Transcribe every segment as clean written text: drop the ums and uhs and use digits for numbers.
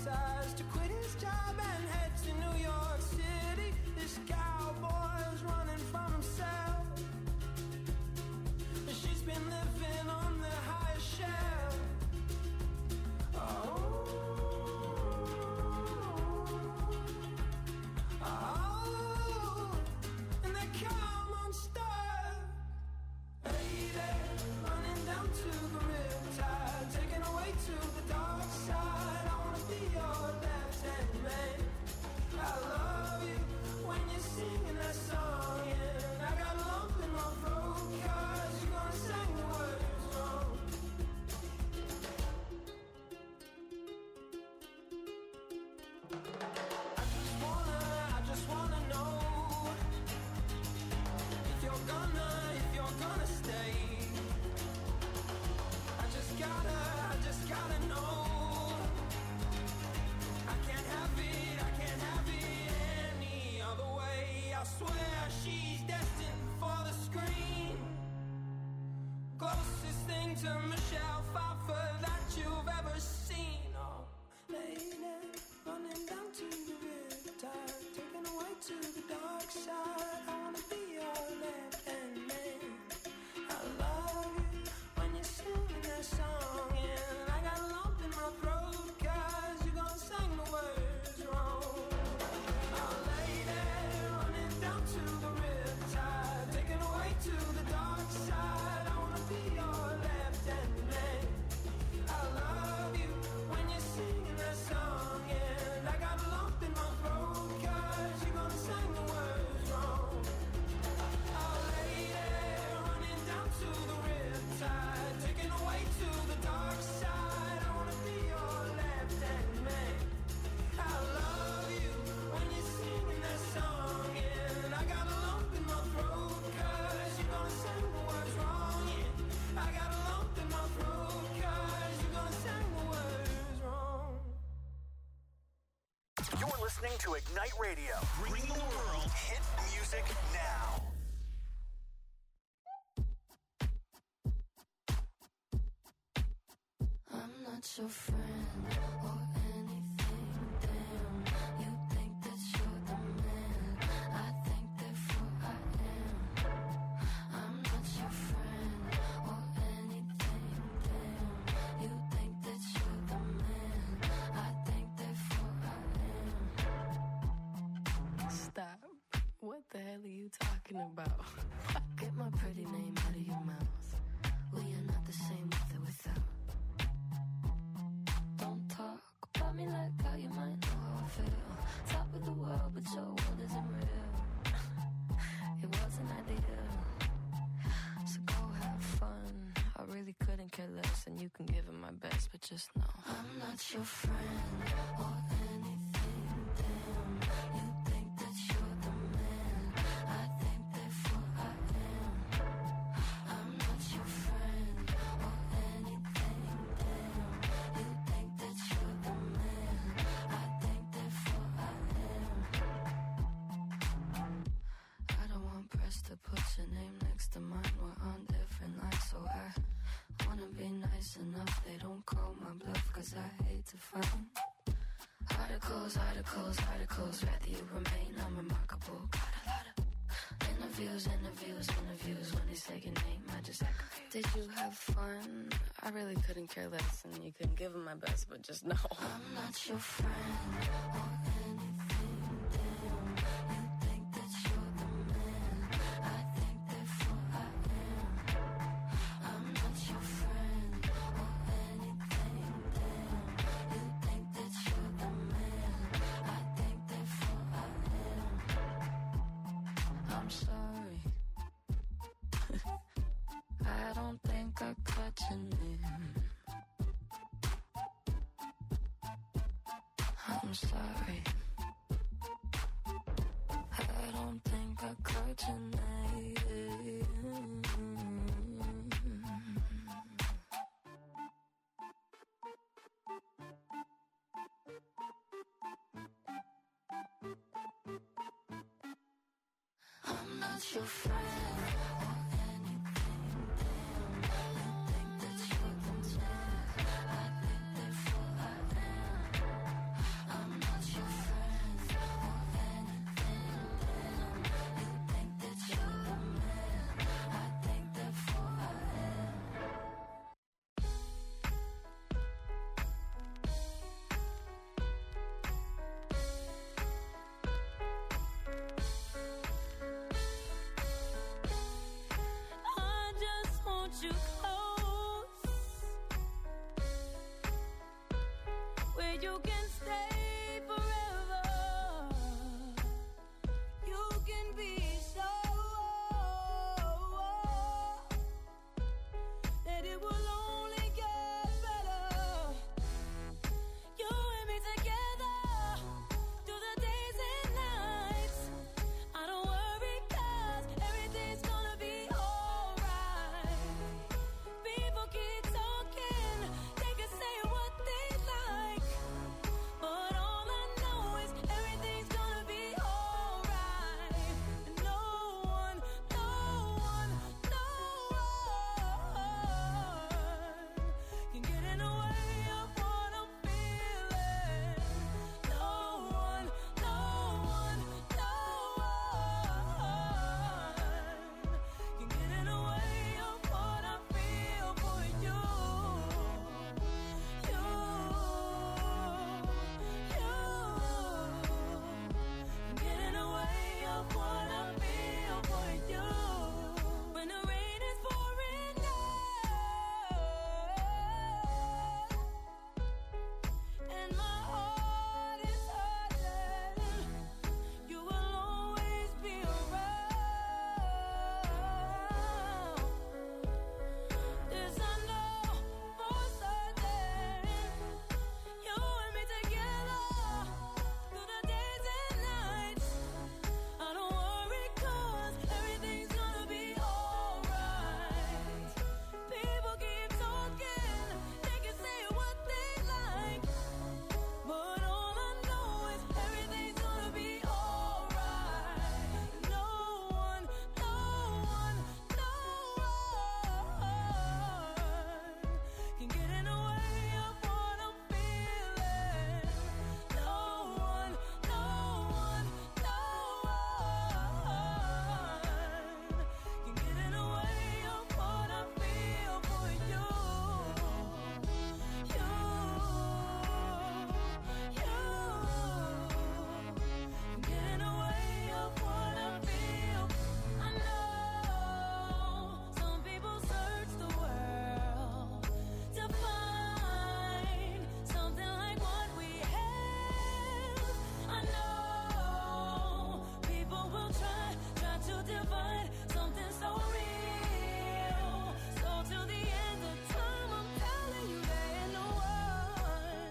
decides to quit his job and head to New York City. This cowboy's running from himself. She's been living on the highest shelf. And they come unstuck. Lady, running down to the riptide, taken away to the dark side. I wanna be your left-hand man. I love you when you're singing that song, and I got a lump in my throat 'cause you're gonna sing the words wrong. I just wanna know if you're gonna stay. I just gotta know. I can't have it any other way. I swear she's destined for the screen. Closest thing to Michelle Pfeiffer that you've ever seen. Oh, lady, running down to the riptide, taken away to the dark side. I wanna be your left-hand man. I love you when you're singing that song, and I got a lump in my throat 'cause you're gonna sing the words wrong. Oh, lady, running down to the riptide, taken away to the dark side. I wanna be your left-hand man. I love you when you're singing that song, and I got a lump in my throat 'cause you're gonna sing the words wrong. Oh, lady, running down to the riptide, taken away to the dark side. I wanna be your left-hand man. I love you when you're singing that song, and I got a lump in my throat 'cause you're gonna sing the words wrong. Yeah, I got a lump in my throat 'cause you're gonna sing the words wrong. You're listening to Ignite Radio. Bring the world hit music now. I'm not your friend or anything, damn. You think that you're the man, I think therefore I am. I'm not your friend or anything, damn. You think that you're the man, I think therefore I am. Stop. What the hell are you talking about? Get my pretty name out of your mouth. We are not the same with or without. Don't talk about me like how you might know how I feel. Top of the world, but your world isn't real. It wasn't ideal. So go have fun. I really couldn't care less, and you can give it my best, but just know I'm not your friend or anything, damn. You think that you're the man, I think therefore I am. I'm not your friend or anything, damn. You think that you're the man, I think therefore I am. I don't want press to put your name next to mine. We're on different lines, so I wanna be nice enough. They don't call my bluff, 'cause I hate to find articles, rather you remain unremarkable. Got a lot of interviews. When they say your name, I just act confused. Did you have fun? I really couldn't care less, and you couldn't give them my best, but just know I'm not your friend or anything, damn. You think that you're the man, I think therefore I am. I'm not your friend or anything, damn. You think that you're the man, I think therefore I am. I'm sorry. I don't think I cut your name. I'm sorry. I don't think I caught your name. I'm not your friend or anything, damn. You think that you're the man, I think therefore I am. you can stay forever. You can be so that it will only get better. You and me together through the days and nights. I don't worry 'cause everything's gonna be alright. People keep talking, they can say what they like, but all I know is everything's gonna be alright. And no one can get in the way of what I'm feeling. No one can get in the way of what I feel for you. You can get in the way of what I feel for you. When the rain is pouring down and my heart is hurting, you will always be around. This I know for certain. You and me together through the days and nights. I don't worry 'cause everything's gonna be alright. People keep talking, they can say what they like, but all I know is everything's gonna be alright. No one can get in the way of what I'm feeling. No one can get in the way of what I feel for you. You can get in the way of what I feel. I know some people search the world to find something like what we have. I know people will try to divide something so real. So till the end of time, I'm telling you there ain't no one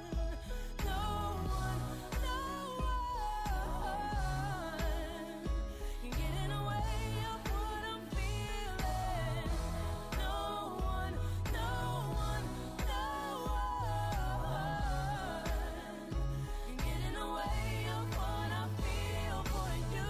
can get in the way of what I'm feeling. No one can get in the way of what I feel for you.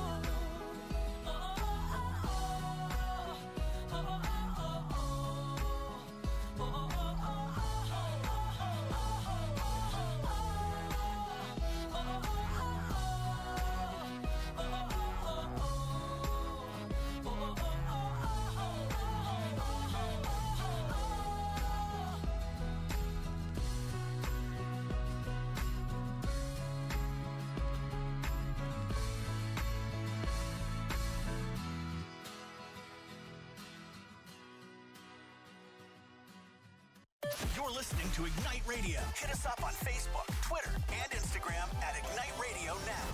You're listening to Ignite Radio. Hit us up on Facebook, Twitter, and Instagram at Ignite Radio Now.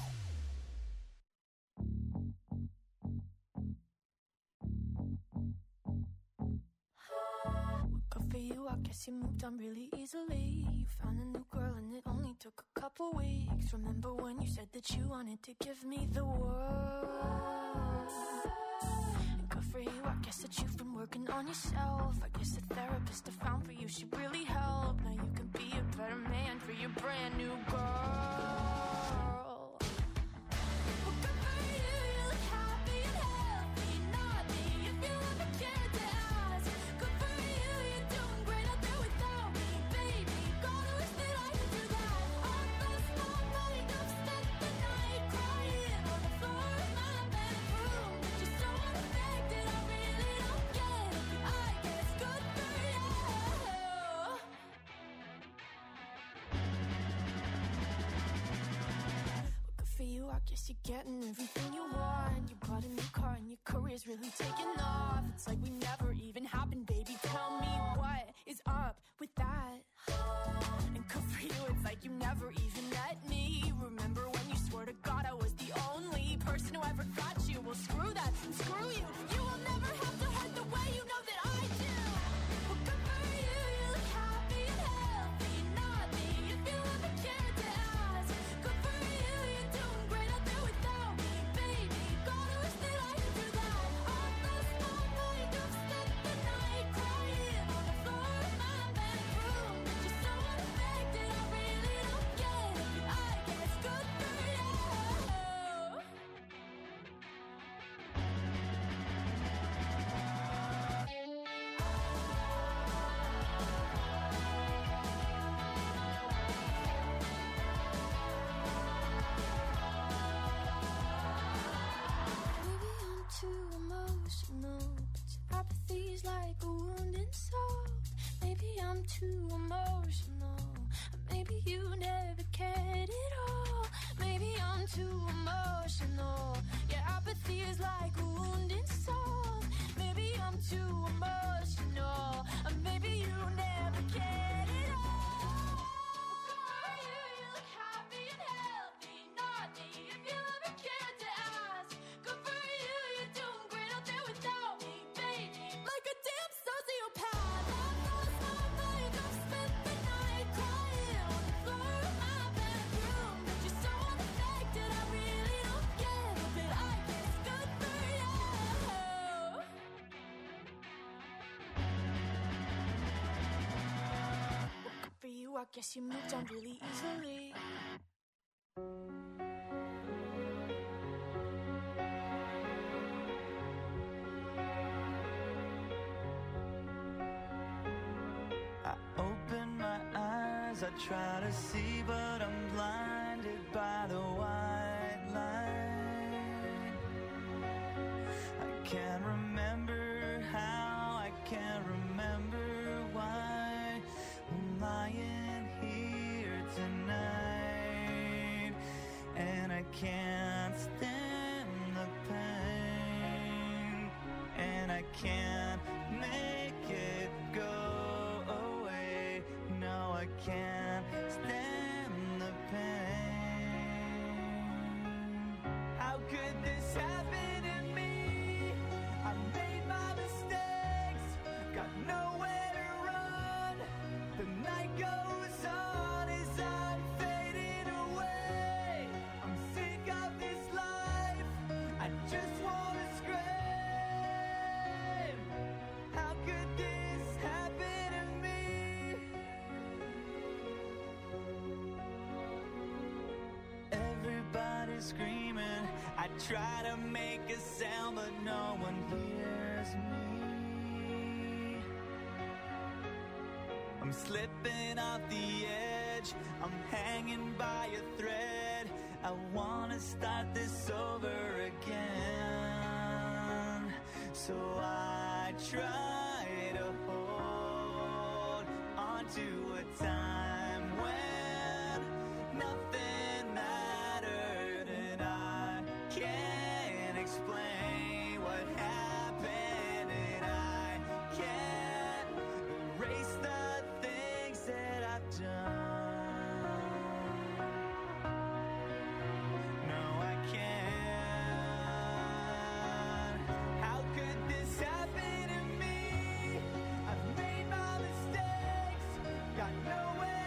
Good for you, I guess you moved on really easily. You found a new girl and it only took a couple weeks. Remember when you said that you wanted to give me the world? And good for you, I guess that you've been working on yourself. I guess the therapist I found for you should really help. Now you can be a better man for your brand new girl. Well, good for you, you look happy and healthy. Not me, if you ever cared to ask. Good for you, you're doing great out there without me, baby. Gotta wish that I could do that. I lost my mind, I've spent the night crying on the floor of my bedroom. But you're so unaffected, I really don't get it. I guess good for you. Good for you, I guess you're getting everything you want. You bought a new car and your career's really taking off. It's like we never even happened, baby. Tell me what is up with that. And good for you, it's like you never even met me. Remember when you swore to God I was the only person who ever got you? Well, screw that, screw you. You will never have to hurt the way you know that I do. Well, good for you, you look happy and healthy. Not me, if you ever cared to ask. Good for you, you're doing great out there without me, baby. God, I wish that I could do that. I've lost my mind, I've spent the night crying on the floor of my bedroom. You're so unaffected, I really don't get it. But I guess good for you. Maybe I'm too emotional, but your apathy's like a wounded soul. Maybe I'm too emotional, maybe you never cared at all. Maybe I'm too emotional, your apathy is like a wounded soul. Maybe I'm too emotional, maybe you never cared at all. You look happy and healthy, not me, if you ever cared to ask. Good for you, you're doing great out there without me, baby. Like a damn sociopath, I've lost my mind, I've spent the night crying on the floor of my bedroom. But you're so unaffected, I really don't get it. But I guess good for you. Well, good for you, I guess you moved on really easily. I open my eyes, I try to see, but I'm blinded by the white light. I can't remember how, I can't remember why I'm lying here tonight, and I can't stand the pain, and I can't make it go away. No, I can't stand the pain. How could this happen to me? I made my mistakes, got nowhere to run. The night goes on as I'm fading away. I'm sick of this life, I just wanna scream. How could this happen to me? Everybody's screaming, I try to make a sound, but no one hears me. I'm slipping off the edge, I'm hanging by a thread. I wanna start this over again. So I try to hold on to a time when nothing mattered, and I can't explain what happened, and I can't erase the things that I've done. No, I can't. How could this happen to me? I've made my mistakes, got nowhere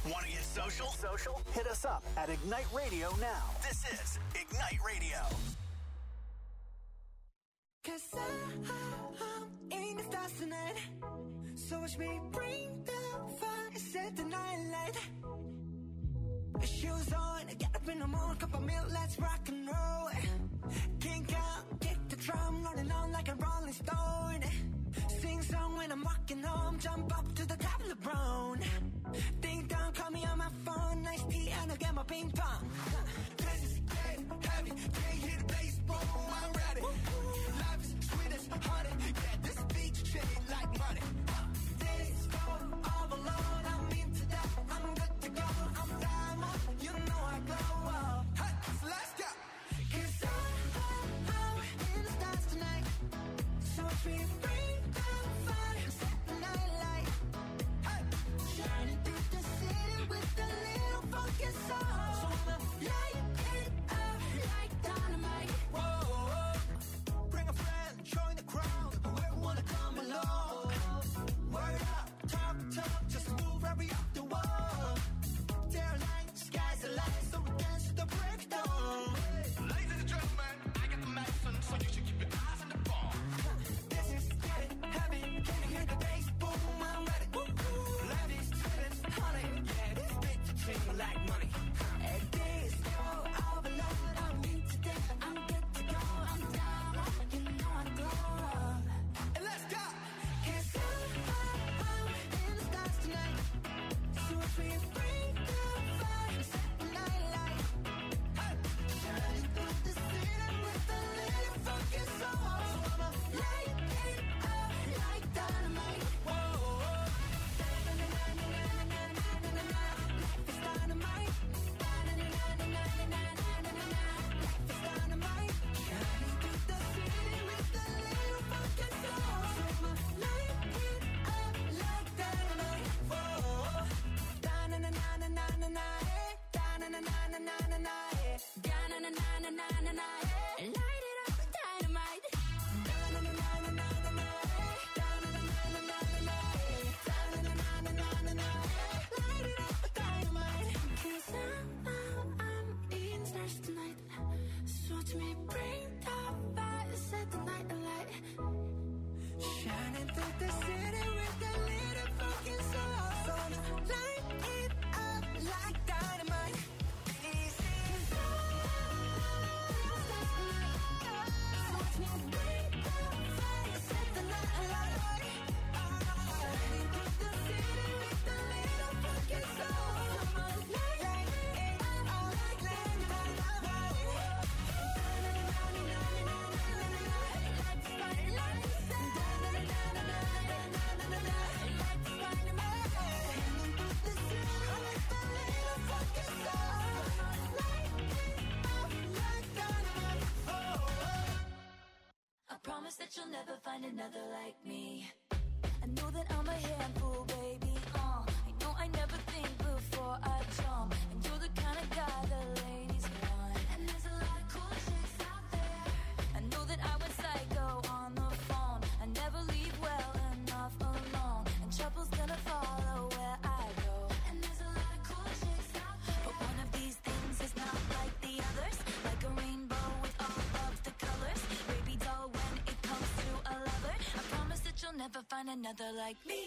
Want to get social? Hit us up at Ignite Radio now. This is Ignite Radio. Cause I'm in the stars tonight. So watch me bring the fire, set the night light. Shoes on, get up in the morning, cup of milk, let's rock and roll. Kink out, kick the drum, rolling on like a rolling stone. Sing song when I'm walking home, jump up to the top of the brown. Ding dong, call me on my phone, nice tea and I'll get my ping pong. This is getting heavy, can't hear the bass, boom, I'm ready. Life is sweet as honey, yeah, this beach shade like money. This go all alone, I'm into that, I'm good to go, I'm diamond, you know I glow up. Hey, so let's go. Cause I'm in the stars tonight, so we bring the fire, set the night light. Hey, shining through the city with a little funky soul. So I'ma light it up like dynamite. Whoa, bring a friend, join the crowd, whoever wanna come along. Word up, talk, just move right up the wall. They're like, sky's the line, so we dance to the breakdown. Ladies and gentlemen, I got the medicine, so you should keep your eyes on the ball. This is getting heavy, can you hear the bass? Boom, I'm ready. Life is sweet as honey, yeah, this bitch treat me like money. And this go overload, I'm into that, I'm good to go, I'm down, you know I glow up. And let's go! Cause I'm in the stars tonight, so if we bring the fire, set the night light. Hey, shining through the city with a little funky soul. So I'ma light it up like dynamite. Whoa, life is dynamite. Life is dynamite. Shining through the city with a little funky soul. So I'ma light it up like dynamite. Whoa, light it up with dynamite. Light it up with dynamite. 'Cause I'm in the stars tonight. So watch me bring the fire, set the night alight. Shining through the city with a little fucking soul. So light it up like dynamite. Promise that you'll never find another like me. I know that I'm a handful, baby. I know I never think before I jump, and you're the kind of guy the ladies want. And there's a lot of cool chicks out there. I know that I went psycho on the phone. I never leave well enough alone, and trouble's gonna follow where I go. And there's a lot of cool chicks out there, but one of these things is not like the others. Like a rainbow with all of the colors, baby doll. When it comes to a lover, I promise that you'll never find another like me.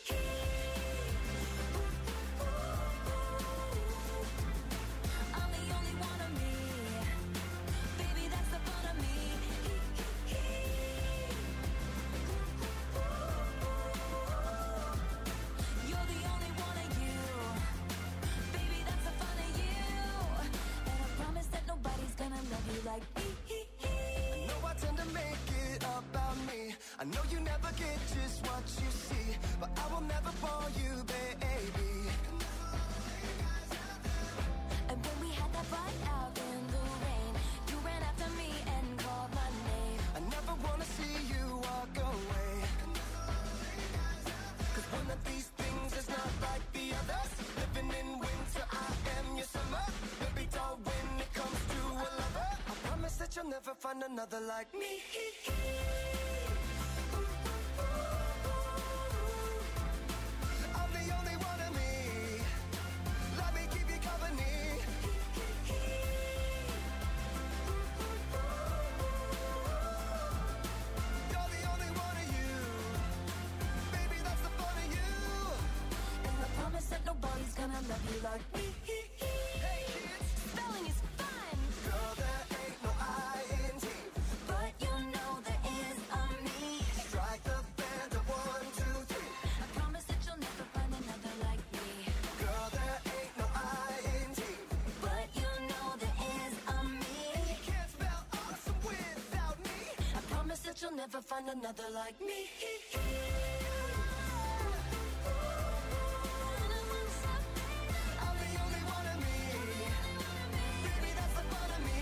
I'm the only one of me, baby, that's the fun of me. You're the only one of you, baby, that's the fun of you. And I promise that nobody's gonna love you like me. I know I tend to make it about me. I know you never get just what you see, but I will never bore you, baby. And when we had that fight out in the rain, you ran after me and called my name. I never wanna see you walk away. 'Cause one of these things is not like the others. Living in winter, I am your summer. Baby doll, when it comes to a lover, I promise that you'll never find another like me. I'm the only one of me. love you like me. Hey kids, Spelling is fun, girl, there ain't no I-N-G. but you know there is a me. Strike the band of 1, 2, 3. I promise that you'll never find another like me. Girl, there ain't no I-N-G. But you know there is a me. You can't spell awesome without me. I promise that you'll never find another like me. I'm the only one of me. Baby, that's the fun of me.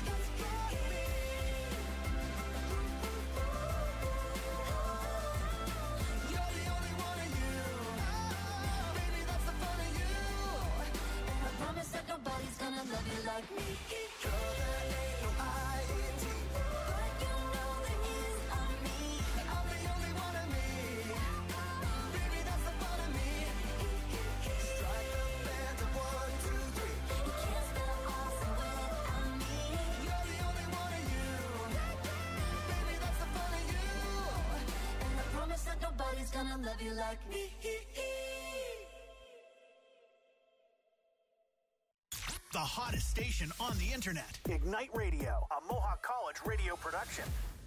You're the only one of you. Baby, that's the fun of you. And I promise that nobody's gonna love you like me. Girl, there ain't no I-N-G. But you know there is a me. I'm the only one of me. Baby, that's the fun of me. Strike the band of 1, 2, 3. You can't spell awesome without me. You're the only one of you. Baby, that's the fun of you. And I promise that nobody's gonna love you like me. The hottest station on the internet. Ignite Radio, a Mohawk College radio production.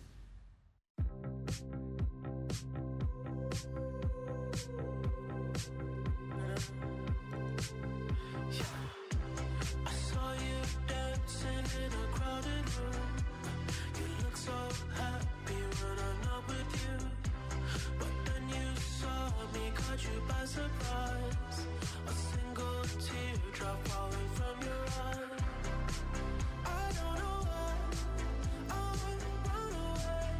I saw you dancing in a crowded room. You look so happy when I'm not with you. But then you saw me, caught you by surprise. A single teardrop falling from your eye. I don't know why I would run away.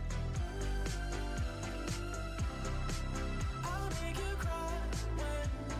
I'll make you cry when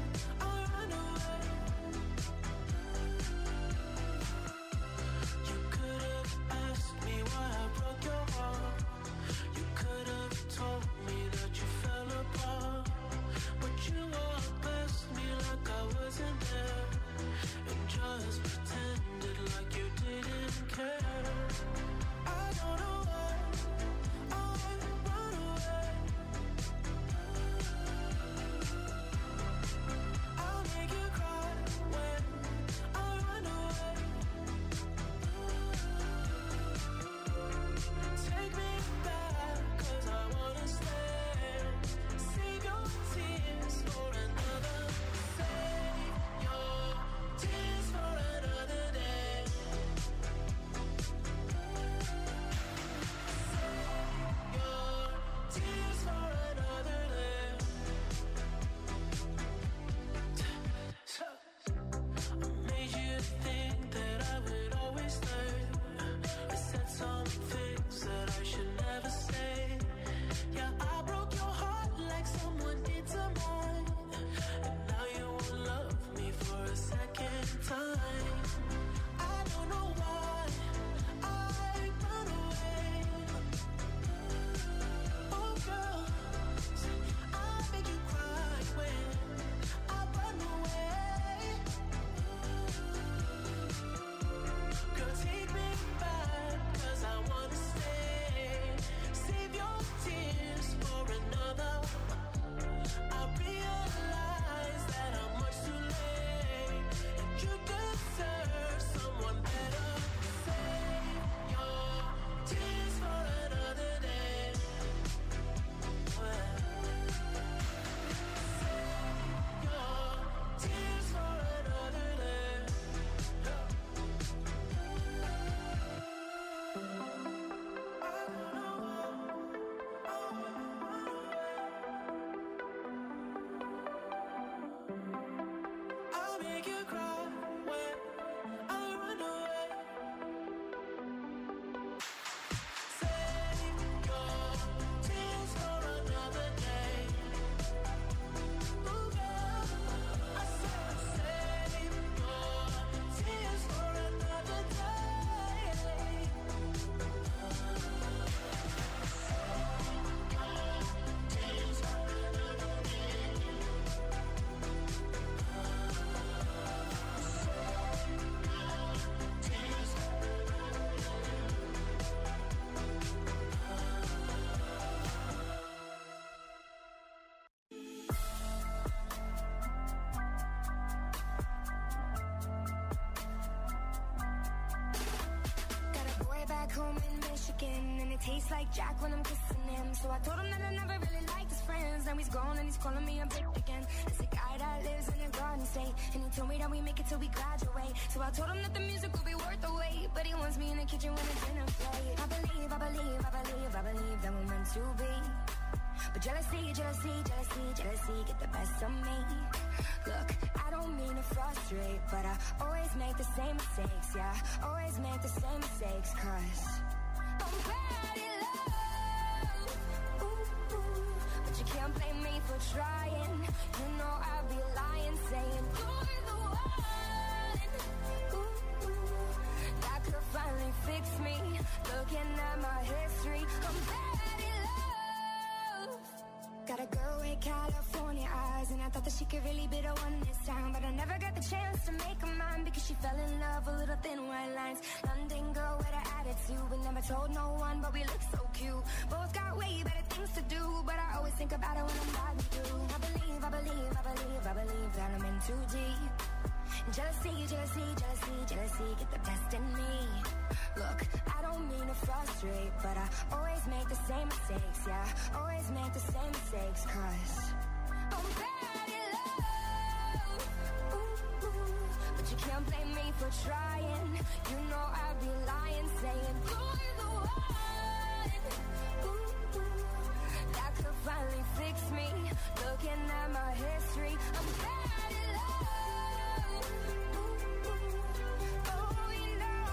home in Michigan, and it tastes like Jack when I'm kissing him. So I told him that I never really liked his friends. Now he's gone and he's calling me a bitch again. It's a guy that lives in a garden state, and he told me that we make it till we graduate. So I told him that the music will be worth the wait, but he wants me in the kitchen when it's dinner plate. I believe that we're meant to be. But jealousy get the best of me. Look, I don't mean to frustrate, but I always make the same mistakes, yeah. Always make the same mistakes, 'cause I'm bad in love. Ooh, ooh. But you can't blame me for trying. You know I'd be lying, saying you're the one. Ooh, ooh. That could finally fix me. Looking at my history, I'm bad in love. Got a girl with California eyes, and I thought that she could really be the one this time, but I never got the chance to make her mine because she fell in love with little thin white lines. London girl with an attitude, we never told no one, but we look so cute. Both got way better things to do, but I always think about it when I'm riding through. I believe that I'm in too deep. Jealousy get the best in me. Look, I don't mean to frustrate, but I always make the same mistakes, yeah. Always make the same mistakes, 'cause I'm bad in love. Ooh, ooh. But you can't blame me for trying. You know I'd be lying, saying you're the one. Ooh, ooh. That could finally fix me. Looking at my history, I'm bad in love. Ooh, ooh. Oh, you know,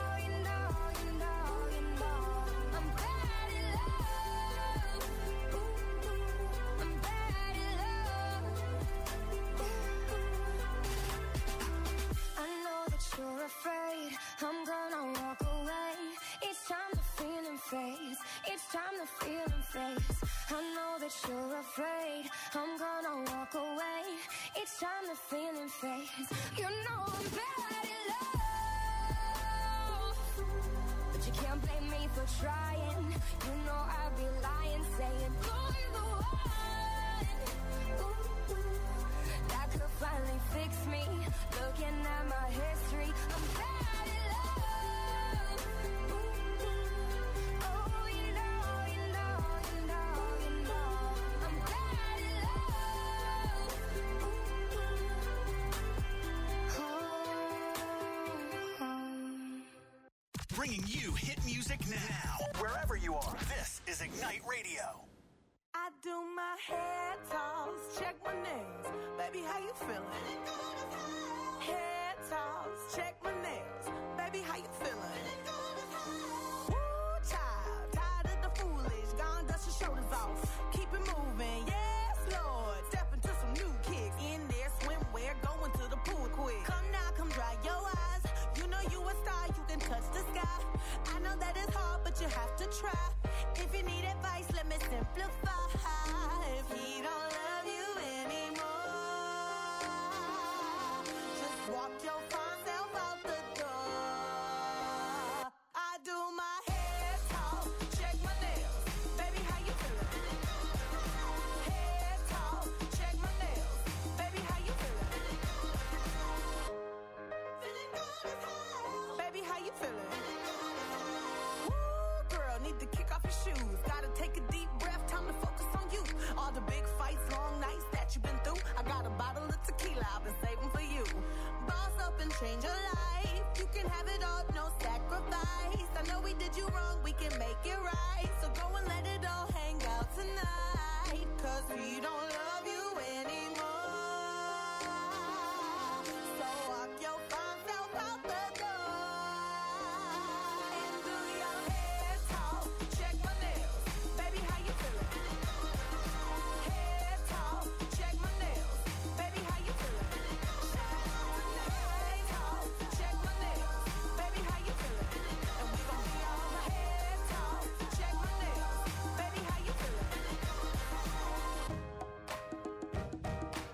I'm bad in love. Ooh, ooh. I'm bad in love. I know that you're afraid I'm gonna walk away. It's time to feel and face. It's time to feel and face. I know that you're afraid I'm gonna walk away. It's time to feel and face. You know I'm bad in love, but you can't blame me for trying. You know I'd be lying, saying you're the one. Ooh, ooh. That could finally fix me. Looking at my history, I'm bad in love. Ooh, ooh. Oh, you know, I'm bad in love. Ooh, ooh. Bringing you hit music now. Wherever you are, this is Ignite Radio. I do my hair toss, check my nails. Baby, how you feeling? Hair toss, check my nails. Baby, how you feeling? Woo, child, tired of the foolish. Gone, dust your shoulders off. Keep it moving, yes, Lord. Step into some new kicks. In there, swimwear, going to the pool quick. Come now, come dry your eyes. You know you a star, you can touch the sky. I know that it's hard, but you have to try. If you need advice, let me simplify. If he don't love you anymore, just walk your fine self out the door. I do my hair talk, check my nails. Baby, how you feeling? Hair talk, check my nails. Baby, how you feeling? Feeling good as hell. Baby, how you feeling? Woo, girl, need to kick off your shoes. Gotta take a deep breath, time to focus on you. All the big fights, long nights that you've been through. I got a bottle of tequila I've been saving for you. Boss up and change your life. You can have it all, no sacrifice. I know we did you wrong, we can make it right. So go and let it all hang out tonight. 'Cause we don't love you anymore. So walk your fine self out the door. And do your hair talk, check my nails. Baby, how you feeling? Hair talk, check my nails. Baby, how you feeling? Hair talk, check my nails. Baby, how you feeling? And we gon' be all hair talk, check my nails. Baby, how you feeling?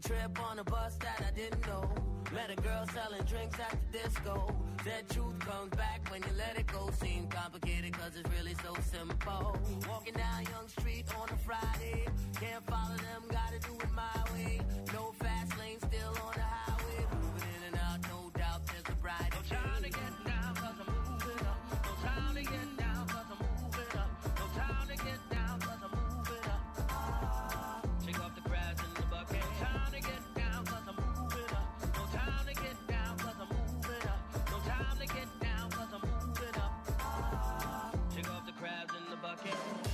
trip on a bus that I didn't know. Met a girl selling drinks at the disco. Said truth comes back when you let it go. Seemed complicated cause it's really so simple. Walking down Young Street on a Friday. Can't follow them, gotta do it my way. No fast lane, still on the highway. Moving in and out, no doubt there's a brighter day. No time to get down cause I'm moving up. No time to get down cause I'm moving up. No time to get down cause I'm moving up. Shake off the crabs in the bucket. No time to get down cause I'm moving up. No time to get down cause I'm moving up. No time to get down cause I'm moving up. Shake off the crabs in the bucket.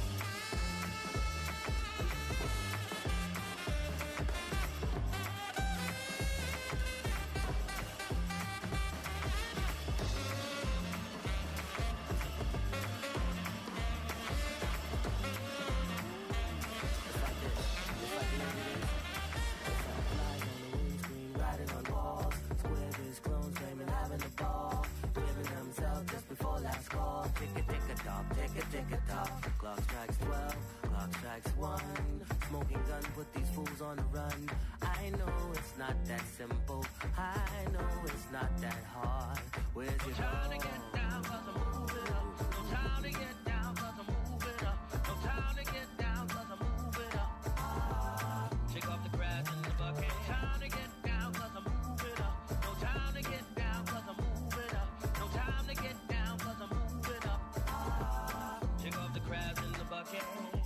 Clock strikes 12, clock strikes 1. Smoking gun, put these fools on the run. I know it's not that simple. I know it's not that hard. Where's your time to get down cause I'm moving up. No time to get down cause I'm moving up. No time to get down cause I'm moving up. Shake off the crabs in the bucket. No time to get down cause I'm moving up. No time to get down cause I'm moving up. No time to get down cause I'm moving up. Shake off the crabs in the bucket.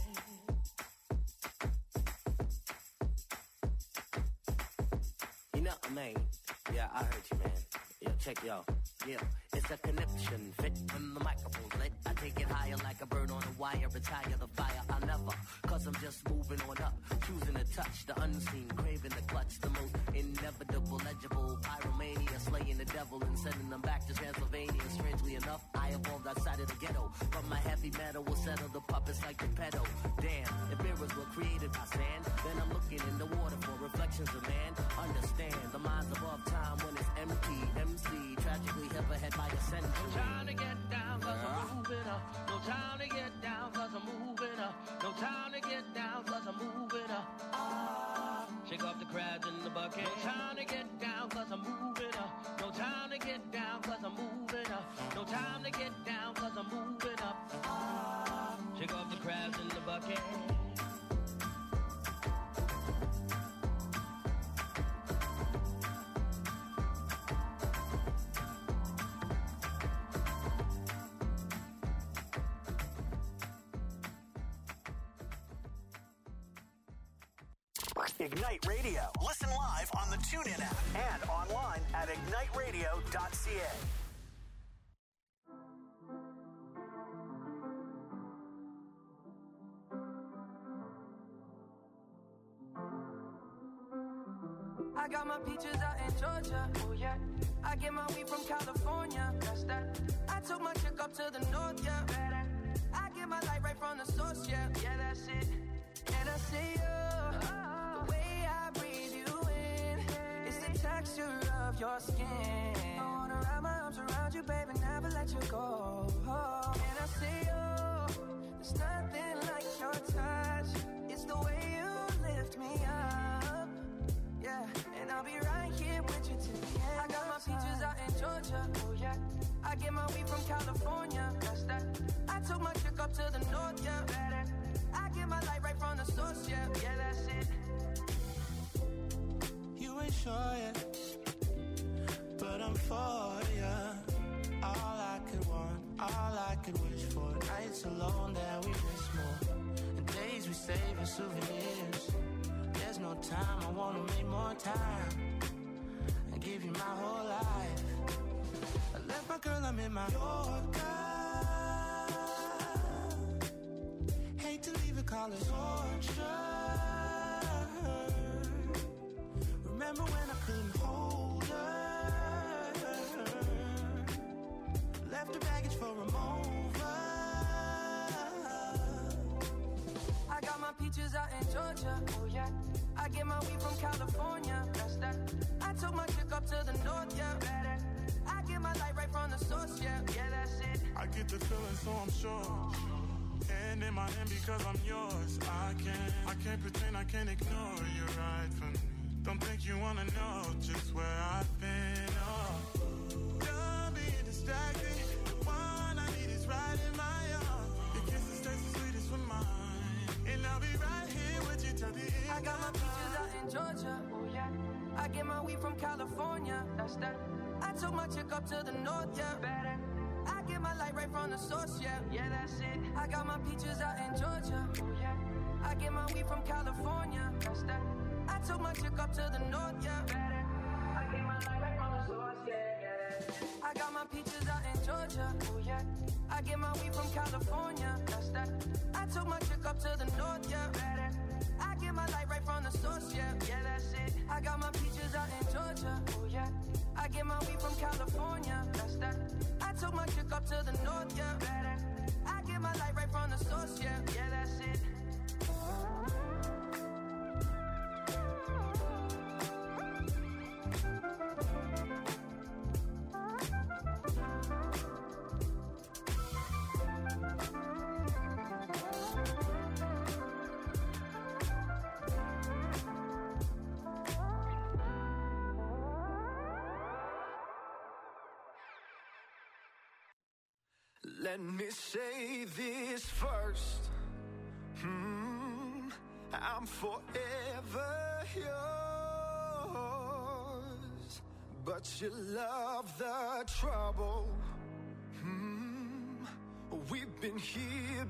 You know, man. Yeah, I heard you, man. Yo, check yo. Yeah, it's a connection. Fit when the microphone's lit. I take it higher like a bird on a wire. Retire the fire. I'll never. Cause I'm just moving on up. Choosing to touch the unseen. Craving the clutch. The most inevitable, legible. Pyromania. Slaying the devil and sending them back to Transylvania. Strangely enough, I evolved outside of the ghetto. But my heavy metal will settle the puppets like the pedo. Damn, if mirrors were created by sand, then I'm looking in the water for reflections of man. Understand, the mind's above time when it's empty. MC, tragically hip ahead by a century. No time to get down cause I'm moving up. No time to get down cause I'm moving up. No time to get down cause I'm moving up. Shake off the crabs in the bucket. No time to get down cause I'm moving up. No time to get down cause I'm moving up. No time to get down cause I'm moving up. Shake off the crabs in the bucket. Ignite Radio. Listen live on the TuneIn app and online at igniteradio.ca. I got my peaches out in Georgia. Oh yeah. I get my weed from California. That's that. I took my chick up to the north, yeah. I get my light right from the source, yeah. Yeah, that's it. And I see you. The way I breathe you in. It's the texture of your skin. I wanna wrap my arms around you, baby, never let you go. And I see you. There's nothing like your touch. It's the way you lift me up. Yeah, and I'll be right here with you till the end. I got my peaches out in Georgia. Oh yeah. I get my weed from California. That's that. I took my chick up to the north, yeah. I get my light right from the source, yeah. Yeah, that's it. You ain't sure yet, but I'm for ya. All I could want, all I could wish for. Nights alone that we miss more, and days we save as souvenirs. There's no time, I wanna make more time and give you my whole life. I left my girl, I'm in my Yorker. Hate to leave it, call it torture. Remember when I couldn't hold her? Left her baggage for a mover. I got my peaches out in Georgia. Oh yeah. I get my weed from California. That's that. I took my chick up to the north, yeah. I get my light right from the source, yeah. Yeah, that's it. I get the feeling, so I'm sure. And in my hand because I'm yours. I can't pretend, I can't ignore you right from me. Don't think you wanna know just where I've been. Oh, done being distracted. The one I need is right in my arms. Your kisses taste the sweetest with mine, and I'll be right here with you till the end. I got my peaches out in Georgia. Oh yeah. I get my weed from California. That's that. I took my chick up to the north, yeah. Better. I get my light right from the source, yeah. Yeah, that's it. I got my peaches out in Georgia. Oh yeah. I get my weed from California. That's that. I took my chick up to the north, yeah. Better. I get my light right from the source, yeah. I got my peaches out in Georgia. Oh yeah. I get my weed from California. That's that. I took my chick up to the north, yeah. Better. I get my light right from the source, yeah. Yeah, that's it. I got my peaches out in Georgia. Oh yeah. I get my weed from California. That's that. I took my chick up to the north, yeah. Better. I get my light right from the source, yeah. Yeah, that's it. Let me say this first. I'm forever yours, but you love the trouble. We've been here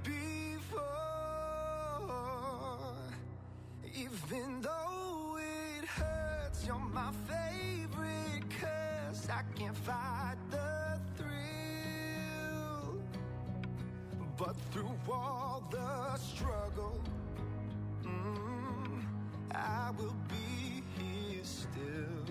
before. Even though it hurts, you're my favorite curse. I can't fight the thrill, but through all the struggle, I will be here still.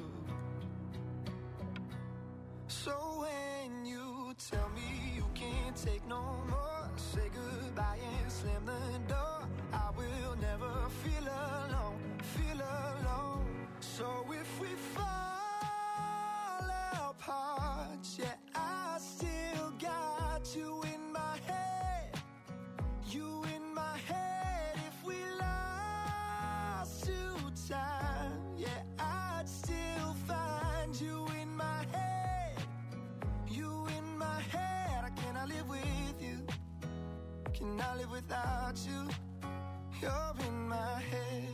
So when you tell me you can't take no more, say goodbye and slam the door. I will never feel alone, feel alone. So if we fall apart, yeah, I still got you in my head, you in my head. If we lost to time, yeah, I'd still find you in my head, you in my head. I cannot live with you, cannot live without you. You're in my head.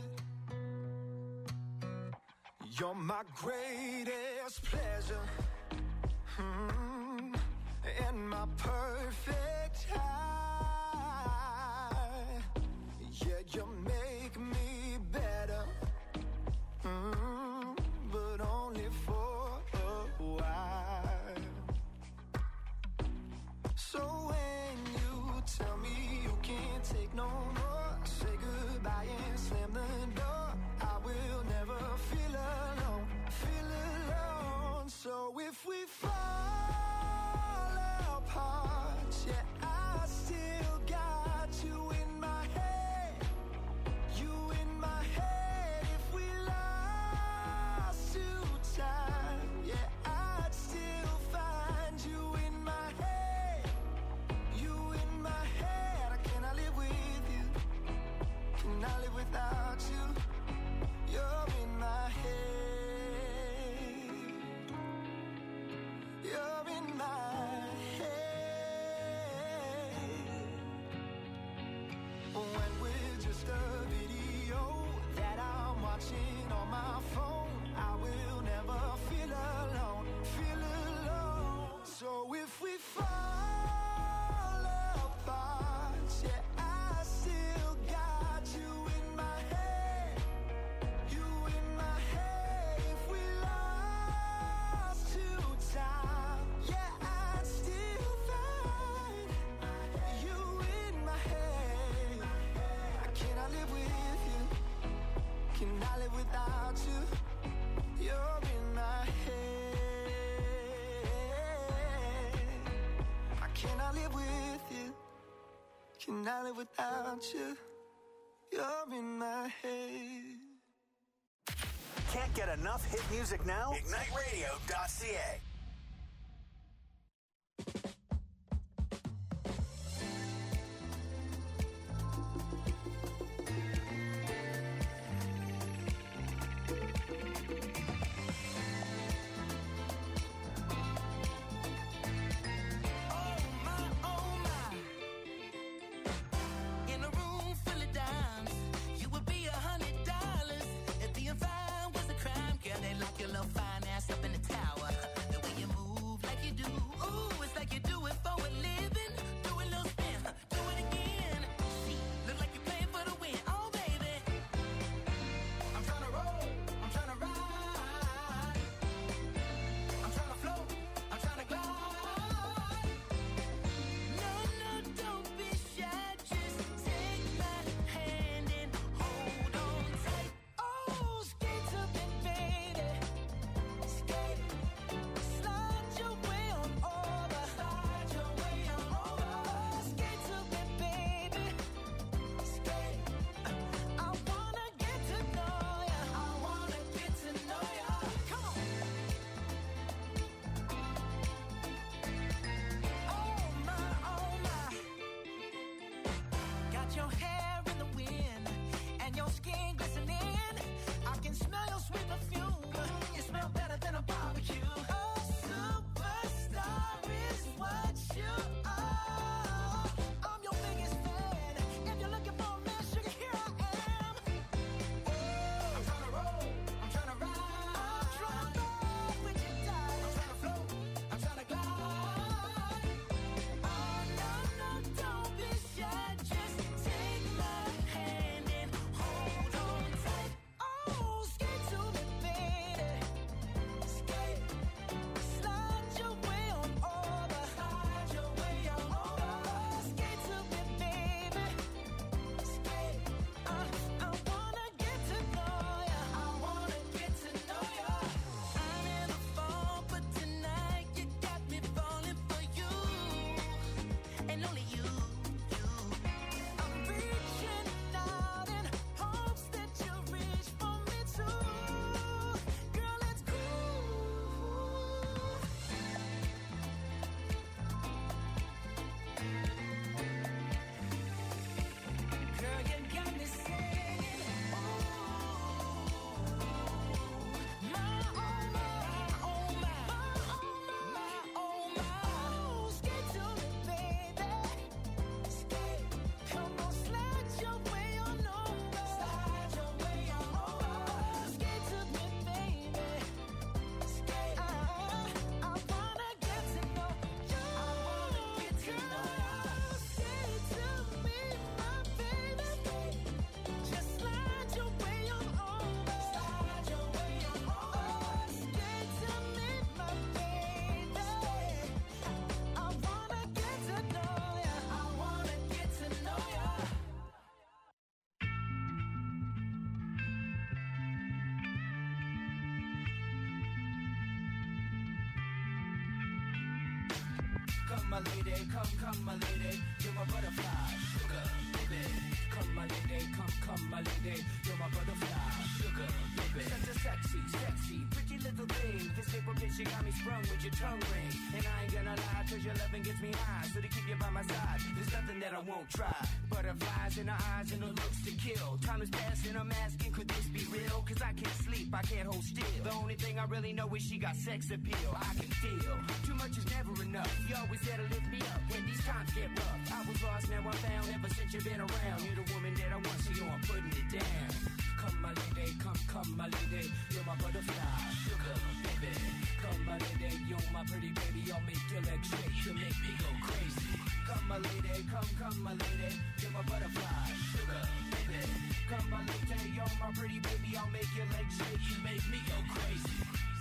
You're my greatest pleasure, and my perfect high. Yeah, you make me better, but only for a while. So when you tell me you can't take no more, say goodbye and slam the door. I will never feel alone, feel alone. So if we fall apart, yeah, I still got you in my head, you in my head. If we lost to time, yeah, I'd still find you in my head, you in my head. I cannot live with you, cannot live without you. You're in my head, you're in my head. When we're just a video that I'm watching on my phone, I will never feel alone, feel alone. So if we fall apart, yeah, I still got you in my head, you in my head. If we lost to time, yeah, I'd still find you in my head. I cannot live with you, cannot live without you. You're in my head. I cannot live with you, cannot live without you. You're in my head. Can't get enough hit music now? IgniteRadio.ca. Come my lady, come my lady, you're my butterfly, sugar, baby. Come my lady, come my lady, you're my butterfly, sugar, baby. Such a sexy, pretty little thing. This paper bitch, you got me sprung with your tongue ring. And I ain't gonna lie, cause your loving gets me high. So to keep you by my side, there's nothing that I won't try. Butterflies in her eyes and her looks to kill. Time is passing, I'm asking, could this be real? Cause I can't sleep, I can't hold still. The only thing I really know is she got sex appeal. I can feel, too much is never enough. You always there to lift me up when these times get rough. I was lost, now I'm found, ever since you've been around. You're the woman that I want, so I'm putting it down. Come my lady, come my lady, you're my butterfly, sugar, baby. Come my lady, you're my pretty baby, I'll make your legs shake, you'll make me go crazy. Come my lady, come my lady, you're my butterfly, sugar, baby. Come my lady, you're my pretty baby, I'll make your legs shake, you make me go crazy.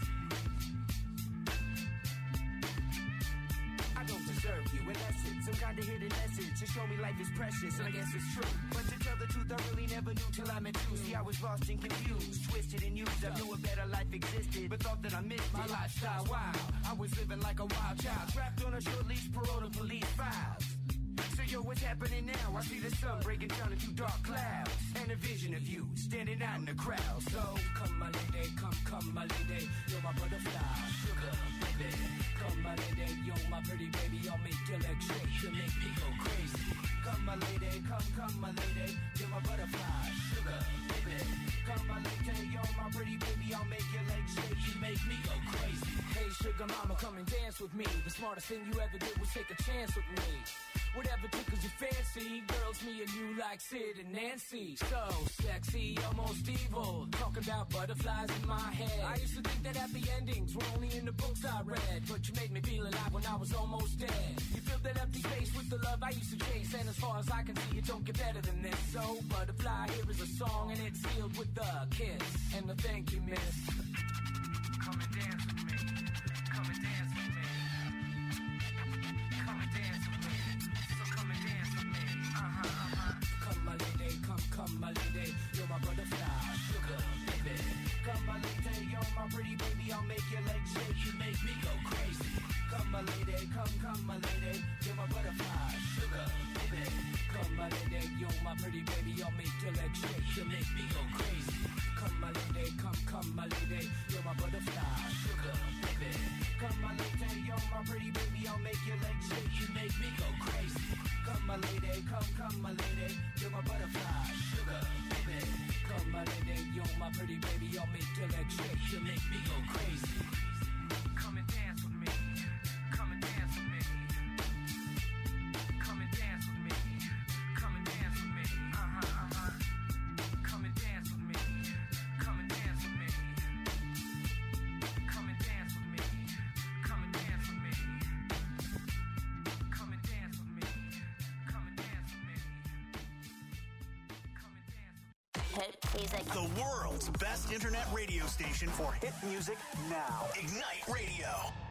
I don't deserve you, in essence, some kind of hidden message to show me life is precious, and I guess it's true. But to tell the truth, I really never knew till I met you. See, I was lost and confused, twisted and used. I knew a better life existed, but thought that I missed my lifestyle wild. I was living like a wild child, trapped on a short leash, parole to police files. So yo, what's happening now? I see the sun breaking down into dark clouds, and a vision of you standing out in the crowd. So come my lady, come my lady, you're my butterfly, sugar, baby. Come my lady, you're my pretty baby, I'll make your legs shake, you'll make me go crazy. Come my lady, come my lady, you're my butterfly, sugar, baby. Come my lady, you're my pretty baby, I'll make your legs shake, you make me go crazy. Hey sugar mama, come and dance with me. The smartest thing you ever did was take a chance with me. Whatever tickles your fancy, girls, me and you like Sid and Nancy. So sexy, almost evil, talking about butterflies in my head. I used to think that happy endings were only in the books I read, but you made me feel alive when I was almost dead. You filled that empty space with the love I used to chase, and as far as I can see, it don't get better than this. So butterfly, here is a song, and it's sealed with a kiss and a thank you, miss. Come and dance with me. Come and dance with me. Come and dance with me. So come and dance with me. Come my lady, come my lady, you're my butterfly, sugar, baby. Come my lady, you're my pretty baby, I'll make your legs shake, you make me go crazy. Come my lady, come my lady, you're my butterfly, sugar, baby. Come my lady, you're my pretty baby, I'll make your legs shake, you make me go crazy. Come my lady, come my lady, you're my butterfly, sugar, baby. Come my lady, you're my pretty baby, I'll make your legs shake, you make me go crazy. Come my lady, come my lady, you're my butterfly, sugar, baby. Come my lady, you're my pretty baby, I'll make your legs shake, you make me go crazy. Come and dance with me, come and dance with me. Come and dance with me, come and dance with me. Come and dance with me, come and dance with me. Come and dance with me, come and dance with me. Come and dance with me, come and dance with me. Come and dance with me. The world's best internet radio station for hit music now. Ignite Radio.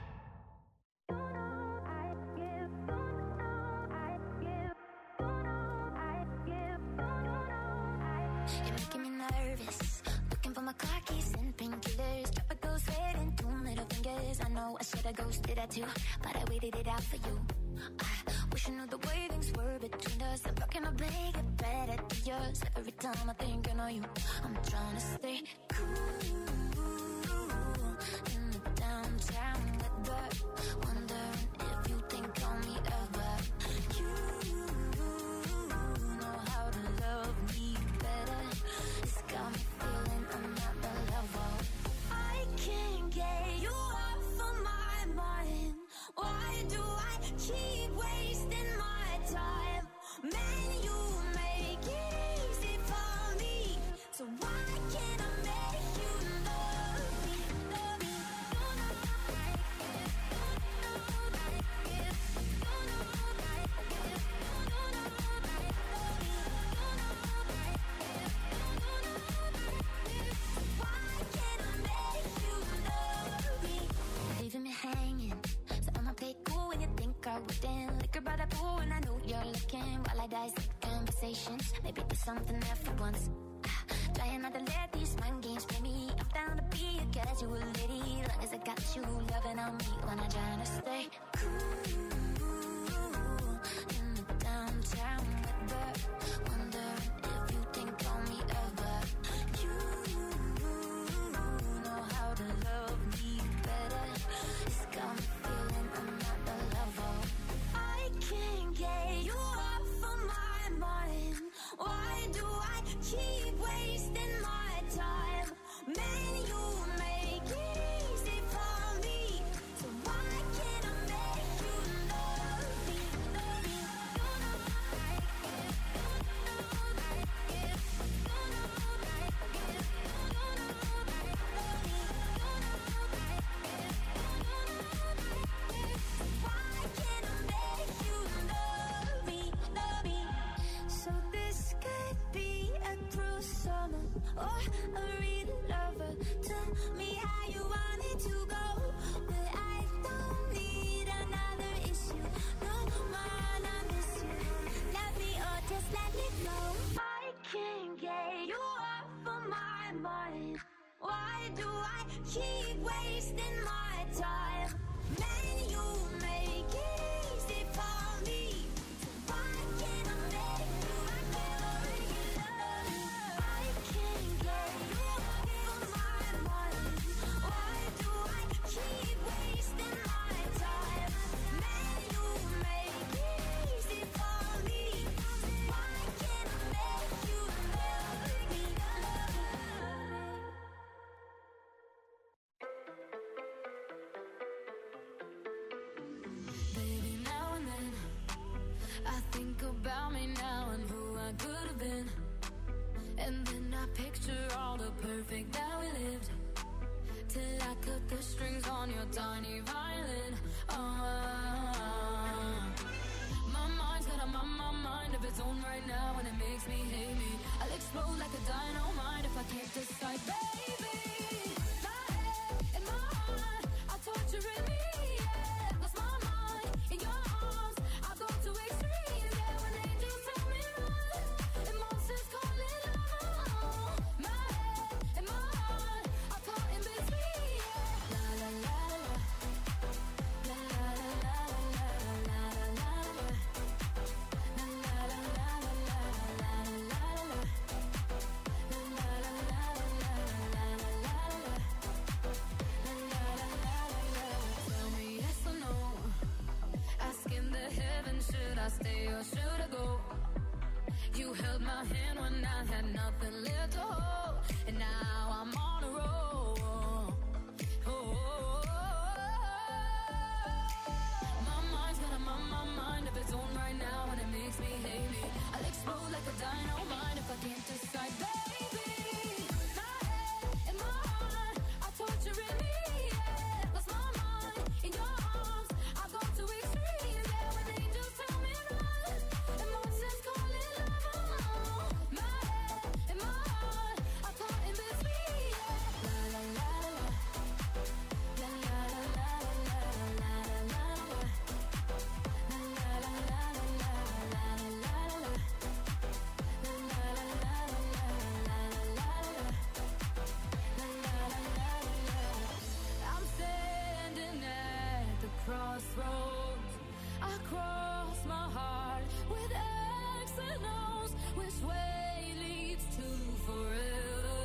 You're making me nervous. Looking for my car keys and painkillers. Tropical sweat and 2 middle fingers. I know I should have ghosted that too, but I waited it out for you. I wish I knew the way things were between us. I'm talking my big and better to yours. Every time I think I know you, I'm trying to stay cool in the downtown weather. Wondering if you think on me ever. You know how to love me better. It's got me feeling I'm not the level. I can't get you off of my mind. Why do I keep wasting my time? Man, you make it easy for me. So why can't I make you love me? Love me. Don't know like it. Don't know like it. Don't know like it. Don't know like it. Love me. Don't know like it. Don't know like it. So why can't I make you love me? Leaving me hanging. So I'ma play cool when you think I wouldn't. Liquor by the pool and I know you're looking. While I dissect conversations, maybe there's something there for once. Trying not to let these mind games play me. I'm down to be a casual lady, long as I got you loving on me when I'm trying to stay cool Why do I keep wasting my time? Man, you make it easy for me. Why can't I make you regular? I can't get you off of my mind. Why do I keep wasting my time? Man, you make it easy for me. Why can't I make you Baby, now and then I think about me now and who I could have been. And then I picture all the perfect that we lived, till I cut the strings on your tiny violin. My mind's got a mind of its own right now, and it makes me hate me. I'll explode like a dynamite if I can't decide, baby. My head and my heart are torturing me. Yeah, lost my mind in your arms. I go to extremes. Yeah, when angels tell me run, and monsters call it love. My head and my heart are caught in between. Yeah, la la la la la la la la la la la. Tell me yes or no. Asking the heavens, should I stay or should I go? You held my hand when I had nothing left to hold, and now I'm on a roll. My mind's got a mind of its own right now, and it makes me hate me. I'll explode like a dynamite if I can't decide, baby. My head and my heart are torturing me. Yeah, lost my mind in your arms. I go to extremes. Yeah, when angels tell me run, and monsters call it love. My head and my heart are caught in between. Yeah, la la la la la la la la la la la. I'm standing at the crossroads. I cross my heart with X and O's. Which way leads to forever?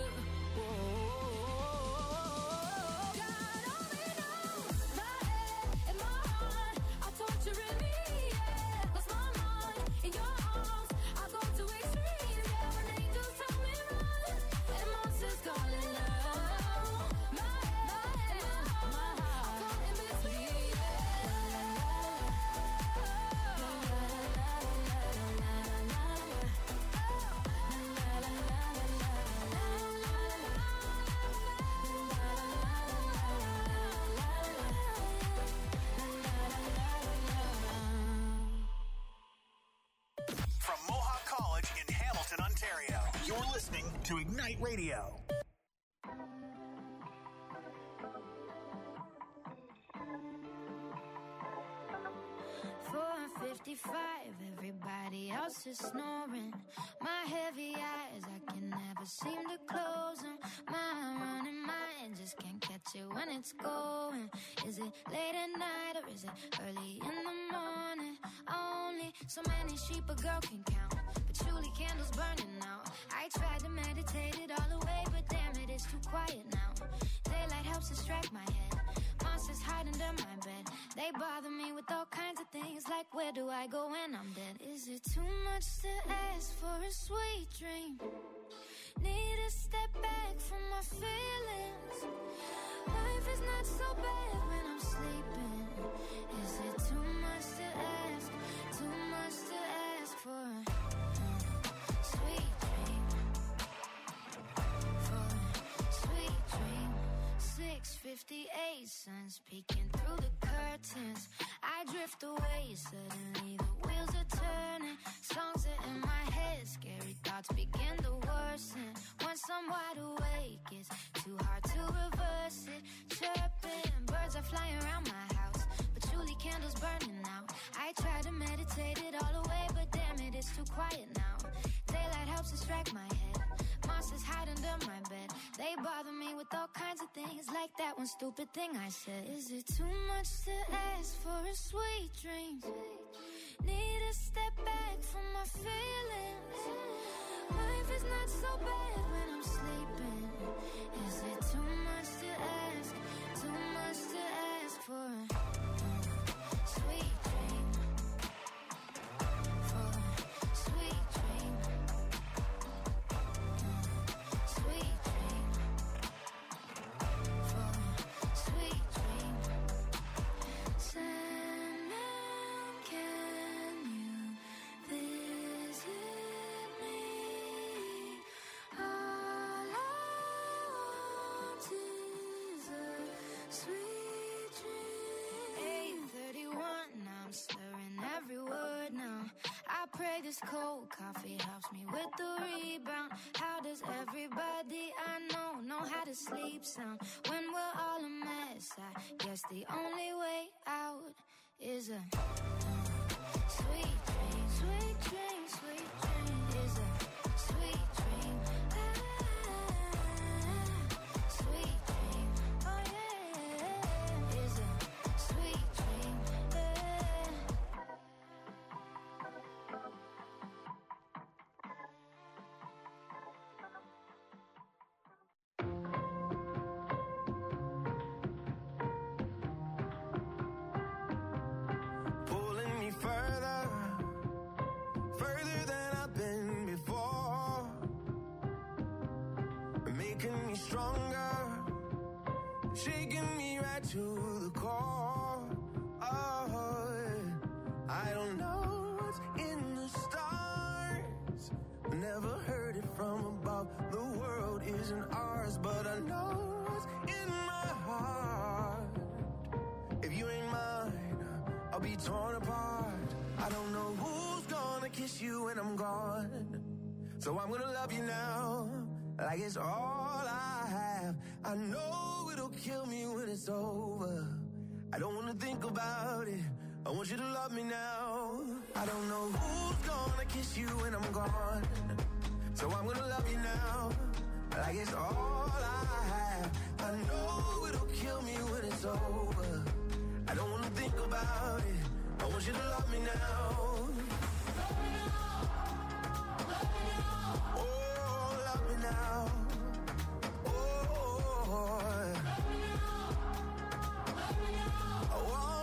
God only knows. My head and my heart are torturing me. Yeah, lost my mind in your arms. I go to extremes. Yeah, when angels tell me run, and monsters call it love. My head and my heart are caught in between. From Mohawk College in Hamilton, Ontario, you're listening to Ignite Radio. 4:55, everybody else is snoring. My heavy eyes, I can never seem to close them. My running mind just can't catch it when it's going. Is it late at night or is it early in the morning? Only so many sheep a girl can count, patchouli candles burning out. I tried to meditate it all away, but damn it, it's too quiet now. Daylight helps distract my head. Monsters hide under my bed. They bother me with all kinds of things, like where do I go when I'm dead? Is it too much to ask for a sweet dream? Need to step back from my feelings. Life is not so bad when I'm sleeping. Is it too much to ask? Too much to ask for a sweet dream? For a sweet dream. 6:58, sun's peeking through the curtains. I drift away, suddenly the wheels are turning. Songs are in my head, scary thoughts begin to worsen. Once I'm wide awake, it's too hard to reverse it. Chirping, birds are flying around my house, patchouli candles burning out. I try to meditate it all away, but damn it, it's too quiet now. Daylight helps distract my head. Monsters hide under my bed. They bother me with all kinds like that one stupid thing I said. Is it too much to ask for a sweet dream? Need to step back from my feelings. Life is not so bad when I'm sleeping. Is it too much to ask? Too much to ask for a sweet dream? For a sweet dream. Sweet dream. For a sweet dream. Sandman, can you visit me? All I want is a sweet dream. 8:31, now I'm slurring every word now. I pray this cold coffee helps me with the rebound. How does everybody I know how to sleep sound? When we're all a mess, I guess the only way out is a sweet dream. Sweet dream, sweet dream is a sweet dream. Sweet dream, oh yeah, is a sweet dream. Pulling me further, further than I've been before, making me stronger, shaking me right to the core. Oh, I don't know what's in the stars, never heard it from above. The world isn't ours, but I know what's in my heart. If you ain't mine, I'll be torn apart. I don't know who's gonna kiss you when I'm gone, so I'm gonna love you now, like it's all I have. I know it'll kill me when it's over. I don't wanna think about it, I want you to love me now. I don't know who's gonna kiss you when I'm gone, so I'm gonna love you now, like it's all I have. I know it'll kill me when it's over. I don't wanna think about it, I want you to love me now. Love me now. Love me now. Oh, love me now. Oh, love me now. Love me now. I want